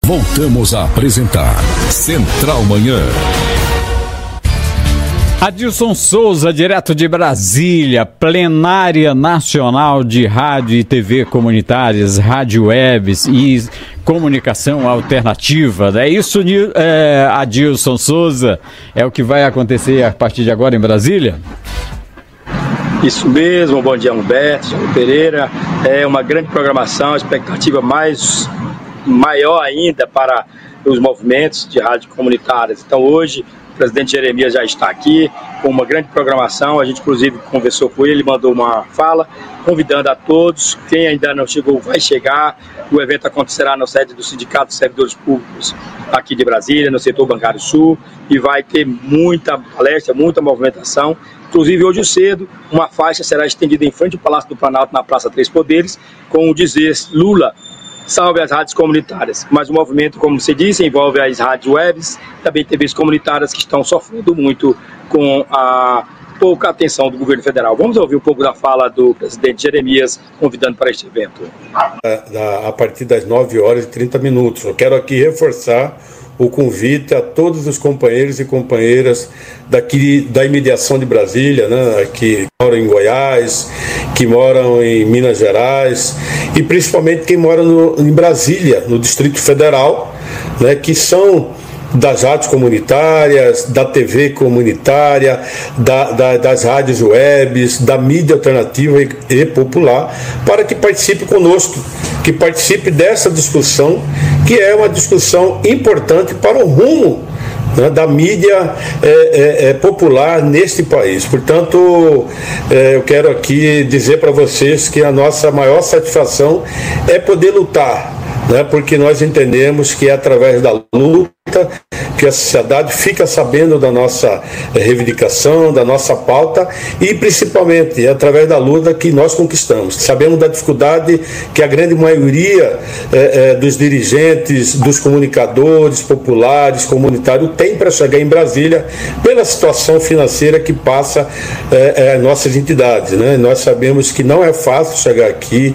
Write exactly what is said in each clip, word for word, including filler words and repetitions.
Voltamos a apresentar Central Manhã. Adilson Souza, direto de Brasília, plenária nacional de rádio e T V comunitárias, rádio webs e comunicação alternativa. É isso, é, Adilson Souza? É o que vai acontecer a partir de agora em Brasília? Isso mesmo, bom dia, Humberto, Thiago Pereira. É uma grande programação, expectativa mais maior ainda para os movimentos de rádio comunitárias. Então hoje o presidente Jeremias já está aqui com uma grande programação. A gente inclusive conversou com ele, ele mandou uma fala convidando a todos. Quem ainda não chegou vai chegar. O evento acontecerá na sede do Sindicato de Servidores Públicos aqui de Brasília, no setor bancário sul, e vai ter muita palestra, muita movimentação. Inclusive hoje cedo uma faixa será estendida em frente ao Palácio do Planalto, na Praça Três Poderes, com o dizer Lula salve as rádios comunitárias. Mas o movimento, como você disse, envolve as rádios webs, também T Vs comunitárias que estão sofrendo muito com a pouca atenção do governo federal. Vamos ouvir um pouco da fala do presidente Jeremias, convidando para este evento. A, a partir das nove horas e trinta minutos. Eu quero aqui reforçar o convite a todos os companheiros e companheiras daqui da imediação de Brasília, né, que moram em Goiás, que moram em Minas Gerais e principalmente quem mora no, em Brasília, no Distrito Federal, né, que são das rádios comunitárias, da T V comunitária, da, da, das rádios webs, da mídia alternativa e, e popular, para que participe conosco, que participe dessa discussão, que é uma discussão importante para o rumo, né, da mídia é, é, é, popular neste país. Portanto, é, eu quero aqui dizer para vocês que a nossa maior satisfação é poder lutar, né, porque nós entendemos que é através da luta que a sociedade fica sabendo da nossa reivindicação, da nossa pauta e principalmente é através da luta que nós conquistamos. Sabemos da dificuldade que a grande maioria é, é, dos dirigentes, dos comunicadores populares, comunitários tem para chegar em Brasília pela situação financeira que passa é, é, nossas entidades, né? Nós sabemos que não é fácil chegar aqui.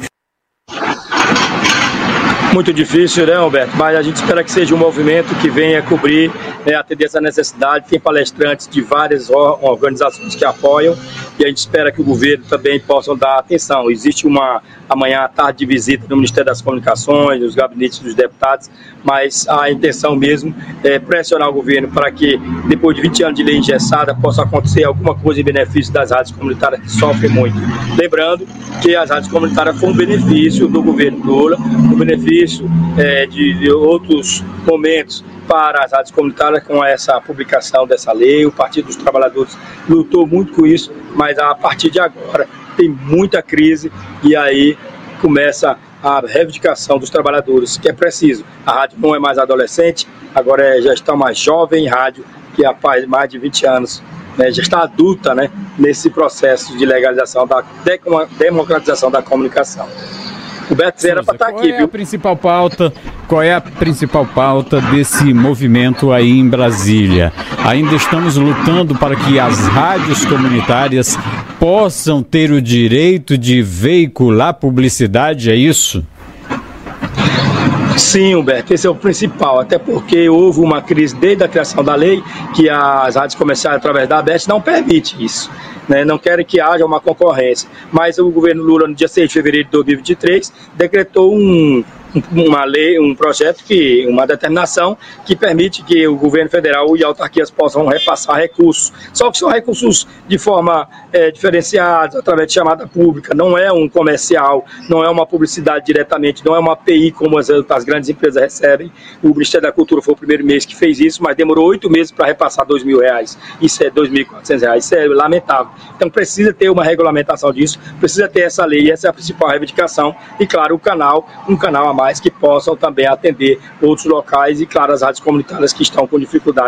Muito difícil, né, Alberto? Mas a gente espera que seja um movimento que venha cobrir, né, atender essa necessidade. Tem palestrantes de várias organizações que apoiam e a gente espera que o governo também possa dar atenção. Existe uma amanhã à tarde de visita no Ministério das Comunicações, nos gabinetes dos deputados, mas a intenção mesmo é pressionar o governo para que, depois de vinte anos de lei engessada, possa acontecer alguma coisa em benefício das rádios comunitárias que sofrem muito. Lembrando que as rádios comunitárias foram um benefício do governo Lula, um benefício é, de, de outros momentos para as rádios comunitárias com essa publicação dessa lei. O Partido dos Trabalhadores lutou muito com isso, mas a partir de agora tem muita crise e aí começa a reivindicação dos trabalhadores, que é preciso. A rádio não é mais adolescente, agora é, já está mais jovem rádio, que há mais de vinte anos, né, já está adulta, né, nesse processo de legalização, da democratização da comunicação. O Beto era para estar aqui, viu? Qual é a principal pauta, qual é a principal pauta desse movimento aí em Brasília? Ainda estamos lutando para que as rádios comunitárias possam ter o direito de veicular publicidade, é isso? Sim, Humberto, esse é o principal, até porque houve uma crise desde a criação da lei, que as rádios comerciais através da ABET não permite isso, né? Não querem que haja uma concorrência, mas o governo Lula, no dia seis de fevereiro de dois mil e vinte e três, decretou um, uma lei, um projeto, que, uma determinação que permite que o governo federal e autarquias possam repassar recursos, só que são recursos de forma é, diferenciada, através de chamada pública, não é um comercial, não é uma publicidade diretamente, não é uma A P I como as, as grandes empresas recebem. O Ministério da Cultura foi o primeiro mês que fez isso, mas demorou oito meses para repassar dois mil reais, isso é dois mil e quatrocentos reais, isso é lamentável. Então precisa ter uma regulamentação disso, precisa ter essa lei, essa é a principal reivindicação, e claro, o canal, um canal a mais que possam também atender outros locais e, claro, as rádios comunitárias que estão com dificuldade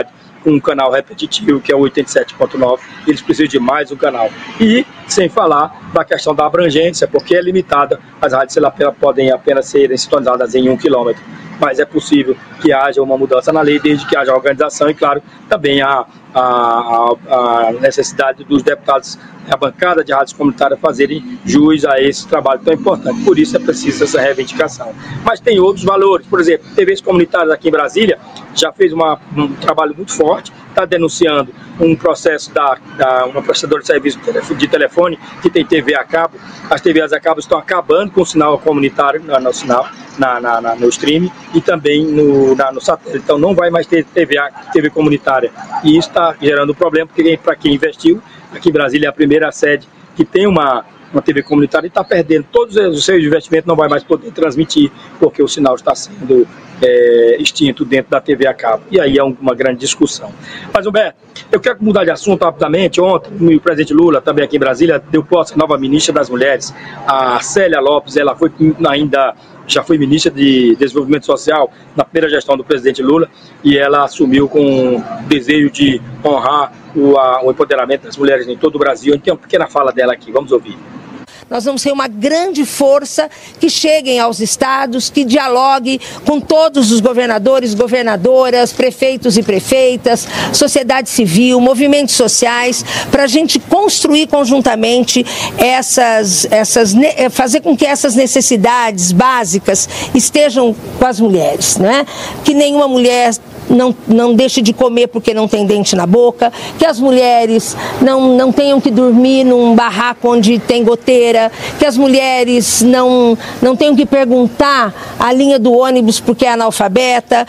com um canal repetitivo, que é o oitenta e sete ponto nove, eles precisam de mais um canal. E sem falar da questão da abrangência, porque é limitada, as rádios podem apenas ser sintonizadas em um quilômetro, mas é possível que haja uma mudança na lei, desde que haja organização e, claro, também a, a, a necessidade dos deputados, a bancada de rádios comunitárias fazerem jus a esse trabalho tão importante. Por isso é preciso essa reivindicação. Mas tem outros valores, por exemplo, T Vs comunitárias aqui em Brasília já fez uma, um trabalho muito forte, está denunciando um processo da, da uma prestadora de serviço de telefone que tem T V a cabo. As T Vs a cabo estão acabando com o sinal comunitário no, no sinal, na, na, na, no streaming e também no, na, no satélite. Então não vai mais ter T V, T V comunitária. E isso está gerando um problema, porque para quem investiu, aqui em Brasília é a primeira sede que tem uma, uma T V comunitária e está perdendo todos os seus investimentos, não vai mais poder transmitir, porque o sinal está sendo é, extinto dentro da T V a cabo. E aí é uma grande discussão. Mas, Humberto, eu quero mudar de assunto rapidamente. Ontem, o presidente Lula, também aqui em Brasília, deu posse à nova ministra das Mulheres, a Célia Lopes. Ela foi ainda... já foi ministra de Desenvolvimento Social na primeira gestão do presidente Lula, e ela assumiu com o desejo de honrar o, a, o empoderamento das mulheres em todo o Brasil. A gente tem uma pequena fala dela aqui, vamos ouvir. Nós vamos ser uma grande força que cheguem aos estados, que dialogue com todos os governadores, governadoras, prefeitos e prefeitas, sociedade civil, movimentos sociais, para a gente construir conjuntamente essas, essas, fazer com que essas necessidades básicas estejam com as mulheres, né? Que nenhuma mulher Não, não deixe de comer porque não tem dente na boca, que as mulheres não, não tenham que dormir num barraco onde tem goteira, que as mulheres não, não tenham que perguntar a linha do ônibus porque é analfabeta.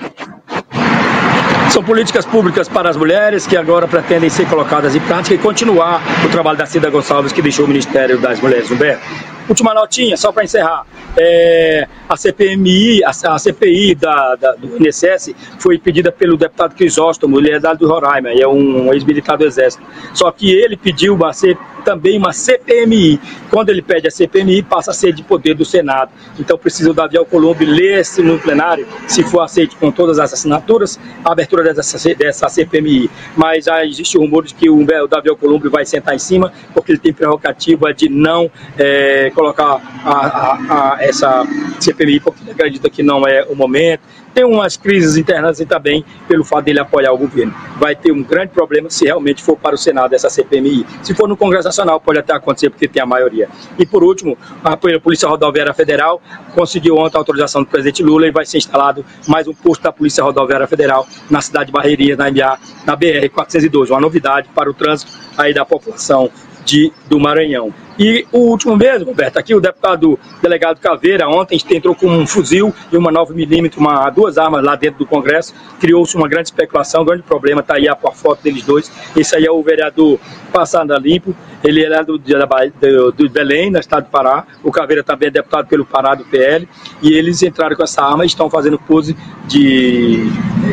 São políticas públicas para as mulheres que agora pretendem ser colocadas em prática e continuar o trabalho da Cida Gonçalves, que deixou o Ministério das Mulheres. Humberto, última notinha, só para encerrar. É, a C P M I, a, a C P I da, da, do I N S S foi pedida pelo deputado Crisóstomo, ele é da do Roraima, é um ex-militar do Exército. Só que ele pediu uma, também uma C P M I. Quando ele pede a C P M I, passa a ser de poder do Senado. Então precisa o Davi Alcolumbre ler-se no plenário, se for aceito com todas as assinaturas, a abertura dessa, dessa C P M I. Mas já existe o rumor de que o, o Davi Alcolumbre vai sentar em cima, porque ele tem prerrogativa de não é, colocar a, a, a, essa C P M I, porque ele acredita que não é o momento. Tem umas crises internas e também pelo fato dele apoiar o governo. Vai ter um grande problema se realmente for para o Senado essa C P M I. Se for no Congresso Nacional, pode até acontecer porque tem a maioria. E por último, a Polícia Rodoviária Federal conseguiu ontem a autorização do presidente Lula e vai ser instalado mais um posto da Polícia Rodoviária Federal na cidade de Barreirinhas, na M A, na B R quatrocentos e doze. Uma novidade para o trânsito aí da população de, do Maranhão. E o último mesmo, Roberto, aqui o deputado delegado Caveira ontem entrou com um fuzil e uma nove milímetros, uma, duas armas lá dentro do Congresso, criou-se uma grande especulação, um grande problema, está aí a, a foto deles dois. Esse aí é o vereador Passando a Limpo, ele é do, do, do Belém, no estado do Pará. O Caveira também é deputado pelo Pará do P L, e eles entraram com essa arma e estão fazendo pose de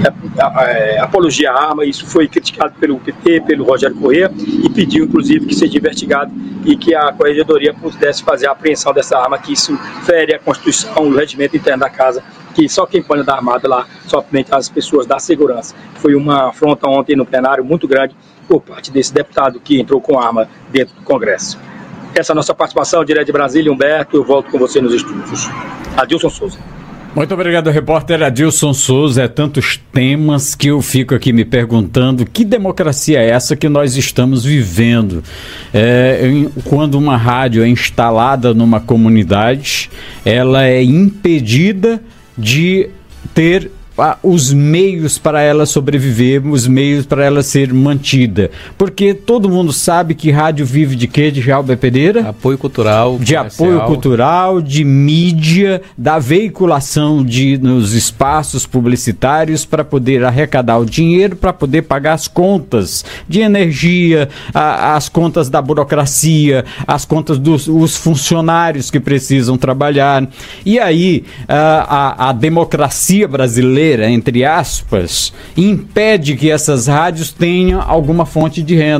é, é, apologia à arma. Isso foi criticado pelo P T, pelo Rogério Corrêa, e pediu inclusive que seja investigado e que a Corregedoria pudesse fazer a apreensão dessa arma, que isso fere a Constituição, o regimento interno da casa, que só quem pode andar armado lá, somente as pessoas da segurança. Foi uma afronta ontem no plenário muito grande por parte desse deputado que entrou com arma dentro do Congresso. Essa é a nossa participação, direto de Brasília. Humberto, eu volto com você nos estúdios. Adilson Souza. Muito obrigado, repórter Adilson Souza. É tantos temas que eu fico aqui me perguntando que democracia é essa que nós estamos vivendo. É, quando uma rádio é instalada numa comunidade, ela é impedida de ter os meios para ela sobreviver, os meios para ela ser mantida. Porque todo mundo sabe que rádio vive de quê, de Jalber Pereira? Apoio cultural. De comercial. Apoio cultural, de mídia, da veiculação de, nos espaços publicitários para poder arrecadar o dinheiro, para poder pagar as contas de energia, a, as contas da burocracia, as contas dos os funcionários que precisam trabalhar. E aí, a, a, a democracia brasileira, entre aspas, impede que essas rádios tenham alguma fonte de renda.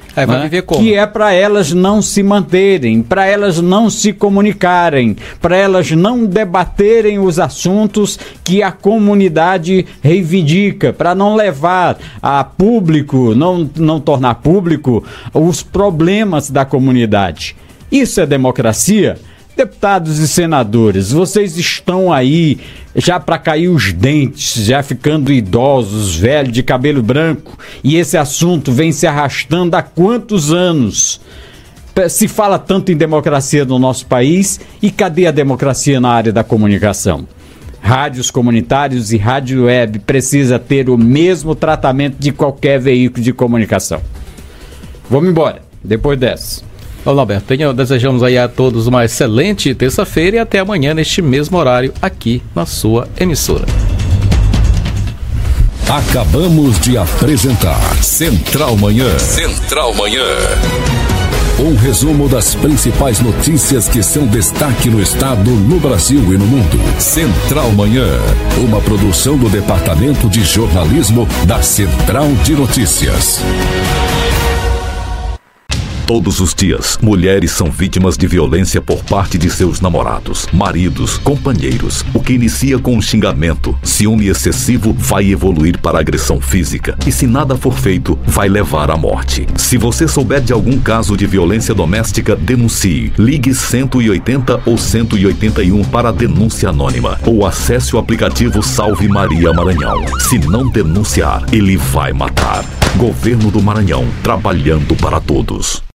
É, vai viver como? Que é para elas não se manterem, para elas não se comunicarem, para elas não debaterem os assuntos que a comunidade reivindica, para não levar a público, não, não tornar público os problemas da comunidade. Isso é democracia? Deputados e senadores, vocês estão aí já para cair os dentes, já ficando idosos, velhos, de cabelo branco, e esse assunto vem se arrastando há quantos anos? Se fala tanto em democracia no nosso país, e cadê a democracia na área da comunicação? Rádios comunitários e rádio web precisa ter o mesmo tratamento de qualquer veículo de comunicação. Vamos embora, depois dessa. Olá, Alberto. Tenho, desejamos aí a todos uma excelente terça-feira e até amanhã neste mesmo horário aqui na sua emissora. Acabamos de apresentar Central Manhã. Central Manhã. Um resumo das principais notícias que são destaque no estado, no Brasil e no mundo. Central Manhã, uma produção do Departamento de Jornalismo da Central de Notícias. Todos os dias, mulheres são vítimas de violência por parte de seus namorados, maridos, companheiros. O que inicia com um xingamento, ciúme excessivo, vai evoluir para agressão física. E se nada for feito, vai levar à morte. Se você souber de algum caso de violência doméstica, denuncie. Ligue cento e oitenta ou cento e oitenta e um para a denúncia anônima. Ou acesse o aplicativo Salve Maria Maranhão. Se não denunciar, ele vai matar. Governo do Maranhão, trabalhando para todos.